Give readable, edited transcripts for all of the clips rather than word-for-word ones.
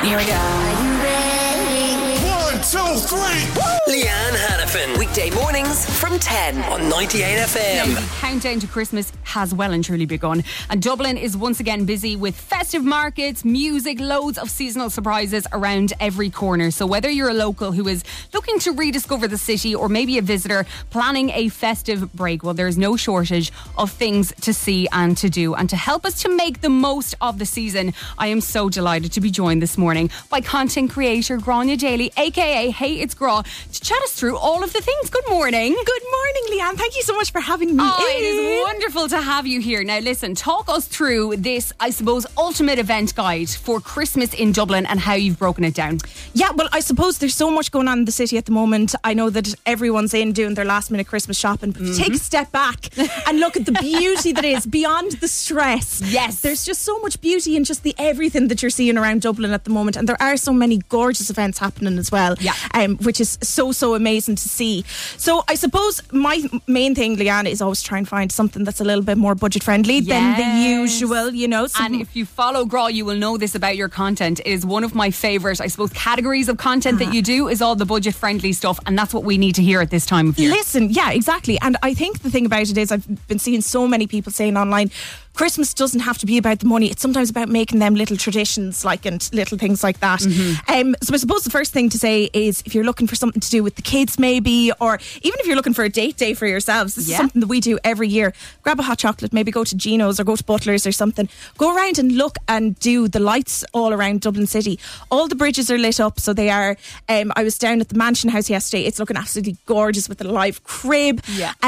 Here we go. Are you ready? 1, 2, 3. Leanne Hannafin. Weekday mornings from 10 on 98 FM. The countdown to Christmas has well and truly begun, and Dublin is once again busy with festive markets, music, loads of seasonal surprises around every corner. So whether you're a local who is looking to rediscover the city, or maybe a visitor planning a festive break, well, there's no shortage of things to see and to do. And to help us to make the most of the season, I am so delighted to be joined this morning by content creator Grania Daly, aka Hey It's Gra, to chat us through all of the things. Good morning. Good morning, Leanne. Thank you so much for having me. It is wonderful to have you here. Now listen, talk us through this, I suppose, ultimate event guide for Christmas in Dublin and how you've broken it down. Yeah, well, I suppose there's so much going on in the city at the moment. I know that everyone's in doing their last minute Christmas shopping, but take a step back and look at the beauty that is beyond the stress. Yes. There's just so much beauty in just the everything that you're seeing around Dublin at the moment, and there are so many gorgeous events happening as well, which is so amazing to see. So I suppose my main thing, Leanne, is always try and find something that's a little bit more budget friendly than the usual, you know. And if you follow Gra, you will know this about your content. It is one of my favourite, I suppose, categories of content that you do is all the budget friendly stuff, and that's what we need to hear at this time of year. Listen, yeah, exactly. And I think the thing about it is I've been seeing so many people saying online, Christmas doesn't have to be about the money. It's sometimes about making them little traditions, like, and little things like that. So I suppose the first thing to say is, if you're looking for something to do with the kids maybe, or even if you're looking for a date day for yourselves, this is something that we do every year. Grab a hot chocolate, maybe go to Gino's or go to Butler's or something. Go around and look and do the lights all around Dublin City. All the bridges are lit up, so they are. I was down at the Mansion House yesterday. It's looking absolutely gorgeous with a live crib.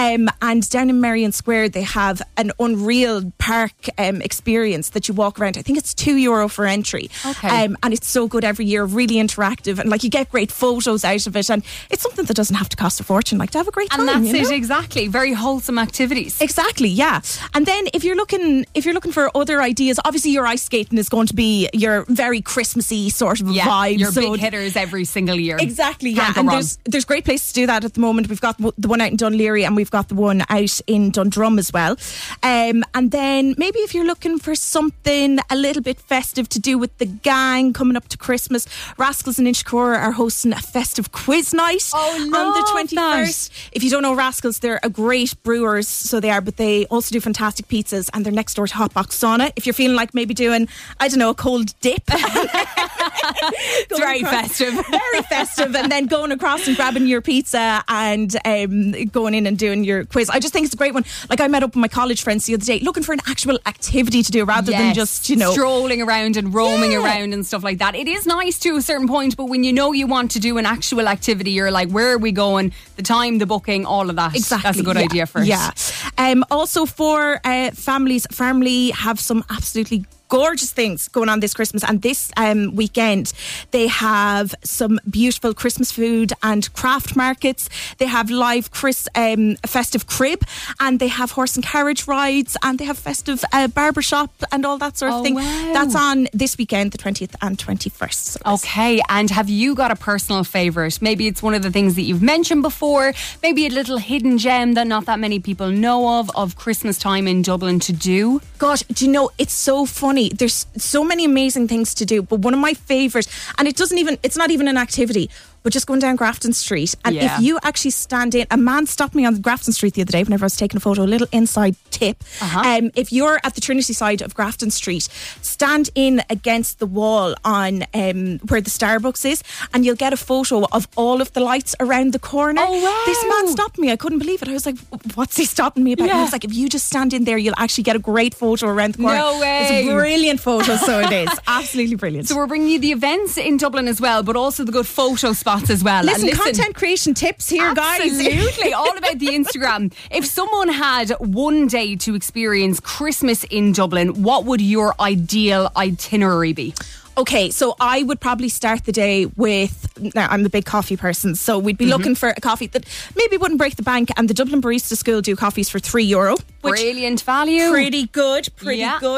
And down in Merrion Square, they have an unreal park experience that you walk around. I think it's €2 for entry. And it's so good every year, really interactive, and like you get great photos out of it, and it's something that doesn't have to cost a fortune, like to have a great time. And that's it, exactly. Very wholesome activities. Exactly, yeah. And then if you're looking for other ideas, obviously your ice skating is going to be your very Christmassy sort of vibe. Your big hitters every single year. Exactly, yeah. And there's great places to do that at the moment. We've got the one out in Dunleary, and we've got the one out in Dundrum as well. And then maybe if you're looking for something a little bit festive to do with the gang coming up to Christmas, Rascals and Inchicore are hosting a festive quiz night on the 21st. If you don't know Rascals, they're a great brewers, so they are, but they also do fantastic pizzas, and they're next door to Hotbox Sauna. If you're feeling like maybe doing, I don't know, a cold dip. It's very festive. Very festive. And then going across and grabbing your pizza and going in and doing your quiz. I just think it's a great one. Like, I met up with my college friends the other day looking for an actual activity to do rather than just, you know, strolling around and roaming around and stuff like that. It is nice to a certain point, but when you know you want to do an actual activity, you're like, where are we going? The time, the booking, all of that. Exactly. That's a good idea for it. Yeah. Also for families, Farmley have some absolutely gorgeous things going on this Christmas, and this weekend they have some beautiful Christmas food and craft markets. They have live festive crib, and they have horse and carriage rides, and they have festive barbershop and all that sort of thing. Wow. That's on this weekend, the 20th and 21st. So okay, and have you got a personal favourite? Maybe it's one of the things that you've mentioned before, maybe a little hidden gem that not that many people know of Christmas time in Dublin to do. Gosh, do you know, it's so funny. There's so many amazing things to do, but one of my favourite, and it's not even an activity, but just going down Grafton Street. And if you actually stand in, a man stopped me on Grafton Street the other day whenever I was taking a photo, a little inside tip. If you're at the Trinity side of Grafton Street, stand in against the wall on where the Starbucks is, and you'll get a photo of all of the lights around the corner. Oh, wow. This man stopped me. I couldn't believe it. I was like, what's he stopping me about? He was like, if you just stand in there, you'll actually get a great photo around the corner. No way. It's a brilliant photo, so it is. Absolutely brilliant. So we're bringing you the events in Dublin as well, but also the good photo spots as well. Listen, content creation tips here, guys. Absolutely, all about the Instagram. If someone had one day to experience Christmas in Dublin, what would your ideal itinerary be? Okay, so I would probably start the day with, now I'm a big coffee person, so we'd be looking for a coffee that maybe wouldn't break the bank, and the Dublin Barista School do coffees for €3. Brilliant value. Pretty good, pretty good.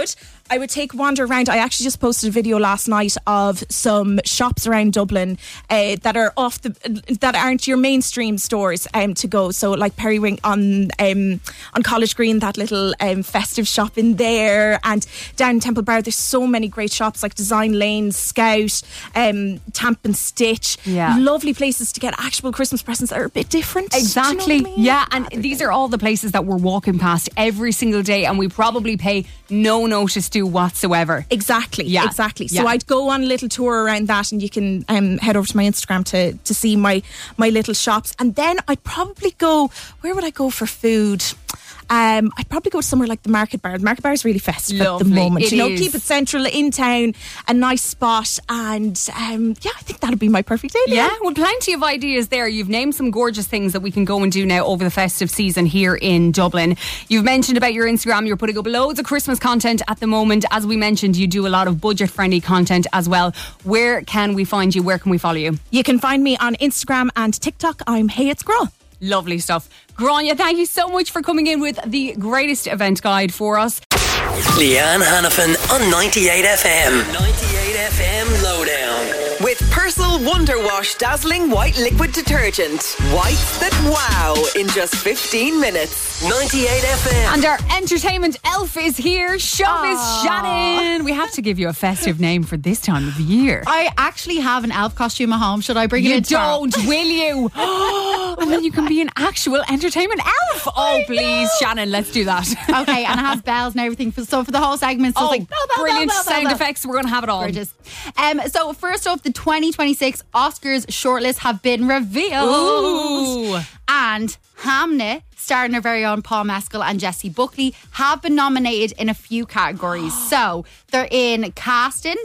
I would take a wander around. I actually just posted a video last night of some shops around Dublin that are that aren't your mainstream stores to go. So like Periwink on College Green, that little festive shop in there, and down in Temple Bar, there's so many great shops like Design Lane, Scout, Tamp and Stitch. Yeah. Lovely places to get actual Christmas presents that are a bit different. Exactly. Do you know what I mean? Yeah, and these are all the places that we're walking past every single day, and we probably pay no notice to whatsoever. Exactly. Yeah. Exactly. So Yeah. I'd go on a little tour around that, and you can head over to my Instagram to see my little shops. And then I'd probably go, where would I go for food? I'd probably go to somewhere like the Market Bar. The Market Bar is really festive at the Lovely. moment. It is. Keep it central in town, a nice spot, and I think that'd be my perfect day. Yeah, well, plenty of ideas there. You've named some gorgeous things that we can go and do now over the festive season here in Dublin. You've mentioned about your Instagram. You're putting up loads of Christmas content at the moment. As we mentioned, you do a lot of budget-friendly content as well. Where can we find you? Where can we follow you? You can find me on Instagram and TikTok. I'm Hey It's Girl. Lovely stuff. Grania, thank you so much for coming in with the greatest event guide for us. Leanne Hannafin on 98 FM. 98 FM Lowdown. With Persil Wonder Wash Dazzling White Liquid Detergent. Whites that wow in just 15 minutes. 98 FM. And our entertainment elf is here. Showbiz Shannon. We have to give you a festive name for this time of the year. I actually have an elf costume at home. Should I bring it You in tomorrow? don't, will you? And then you can be an actual entertainment elf. Oh, please, Shannon, let's do that. Okay, and it has bells and everything. So for the whole segment, so it's like bell, bell, brilliant bell, bell, sound bell. effects. We're going to have it all. Gorgeous. So first off, the 2026 Oscars shortlist have been revealed. Ooh. And Hamnet, starring our very own Paul Mescal and Jessie Buckley, have been nominated in a few categories. So they're in casting,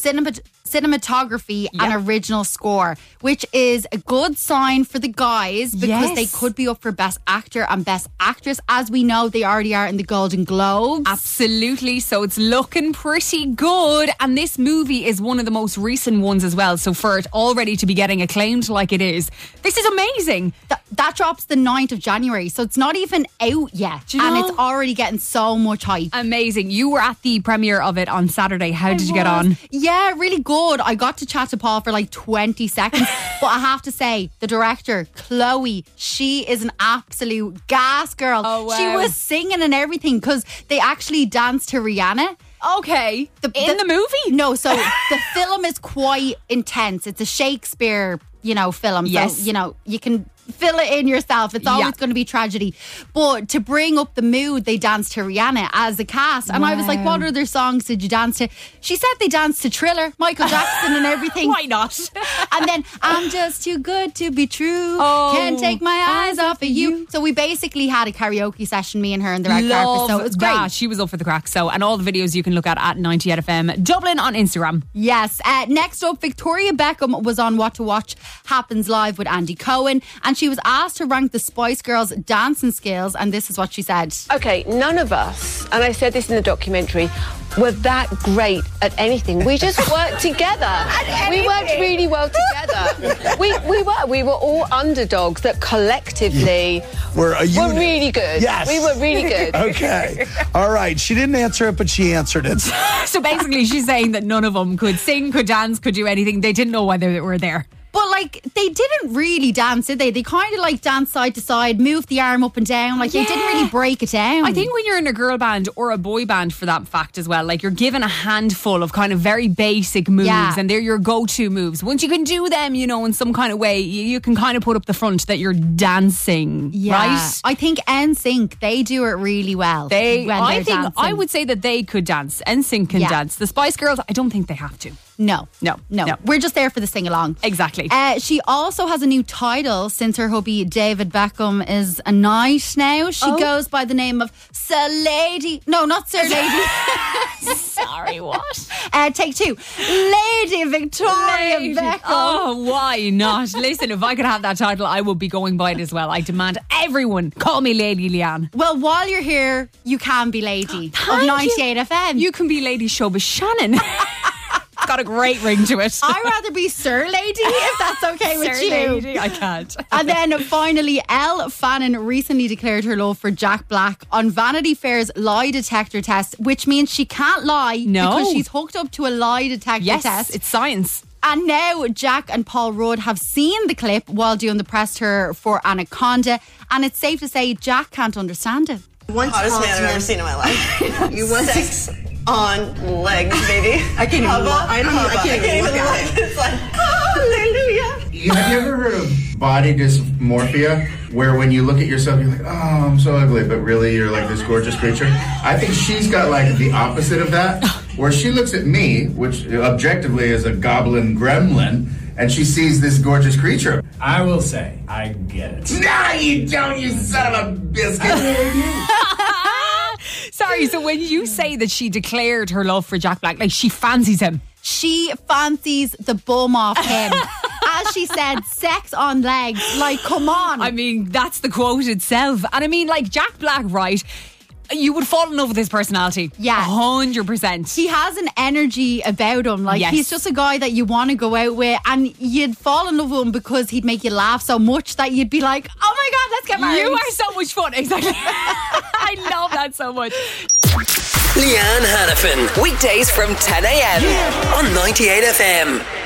cinematography and original score, which is a good sign for the guys because Yes. they could be up for Best Actor and Best Actress. As we know, they already are in the Golden Globes. Absolutely. So it's looking pretty good. And this movie is one of the most recent ones as well. So for it already to be getting acclaimed like it is, this is amazing. That drops the 9th of January, so it's not even out yet. Do you and know? it's already getting so much hype. Amazing. You were at the premiere of it on Saturday. How did you get on? Yeah, really good. I got to chat to Paul for like 20 seconds. But I have to say, the director, Chloe, she is an absolute gas girl. Oh, wow. She was singing and everything because they actually danced to Rihanna. Okay. In the movie? No, so the film is quite intense. It's a Shakespeare, film. Yes. So, you can fill it in yourself. It's always going to be tragedy. But to bring up the mood, they danced to Rihanna as a cast. And I was like, what other songs did you dance to? She said they danced to Thriller, Michael Jackson and everything. Why not? And then, I'm just too good to be true. Oh, Can't take my eyes off of you. So we basically had a karaoke session, me and her, in the red carpet. So it was great. That. She was up for the crack. So, and all the videos you can look at 98FM Dublin on Instagram. Yes. Next up, Victoria Beckham was on What to Watch Happens Live with Andy Cohen, and she was asked to rank the Spice Girls' dancing skills, and this is what she said. Okay, none of us, and I said this in the documentary, were that great at anything. We just worked together. We worked really well together. We were all underdogs that collectively We're a unit. really good. Yes. We were really good. Okay. All right. She didn't answer it, but she answered it. So basically, she's saying that none of them could sing, could dance, could do anything. They didn't know whether they were there. But they didn't really dance, did they? They kind of danced side to side, moved the arm up and down. They didn't really break it down. I think when you're in a girl band or a boy band, for that fact as well, you're given a handful of kind of very basic moves, and they're your go-to moves. Once you can do them, in some kind of way, you can kind of put up the front that you're dancing, right? I think NSYNC, they do it really well. I would say that they could dance. NSYNC can dance. The Spice Girls, I don't think they have to. No. We're just there for the sing-along. Exactly. She also has a new title since her hubby David Beckham is a knight now. She goes by the name of Sir Lady. No, not Sir Lady. Sorry, what? Take two. Lady Victoria Beckham. Oh, why not? Listen, if I could have that title, I would be going by it as well. I demand everyone call me Lady Leanne. Well, while you're here, you can be Lady of 98 FM. You can be Lady Showbiz Shannon. It's got a great ring to it. I'd rather be Sir Lady, if that's okay with Sir you. Lady, I can't. And then finally, Elle Fanning recently declared her love for Jack Black on Vanity Fair's lie detector test, which means she can't lie because she's hooked up to a lie detector test. It's science. And now Jack and Paul Rudd have seen the clip while doing the press tour for Anaconda, and it's safe to say Jack can't understand it. Hottest man I've ever seen in my life. You want sex on legs, baby. I can't even look. I can't even look. It's like, hallelujah. Have you ever heard of body dysmorphia, where when you look at yourself, you're like, oh, I'm so ugly, but really you're like this gorgeous creature? I think she's got like the opposite of that, where she looks at me, which objectively is a goblin gremlin, and she sees this gorgeous creature. I will say, I get it. Nah, you don't, you son of a biscuit. Sorry, so when you say that she declared her love for Jack Black, like she fancies him. She fancies the bum off him. As she said, sex on legs. Like, come on. I mean, that's the quote itself. And I mean, like, Jack Black, right? You would fall in love with his personality. Yeah. 100%. He has an energy about him. Like, he's just a guy that you want to go out with, and you'd fall in love with him because he'd make you laugh so much that you'd be like, oh my God, let's get married. You are so much fun. Exactly. I love that so much. Leanne Hannafin, weekdays from 10 a.m. on 98 FM.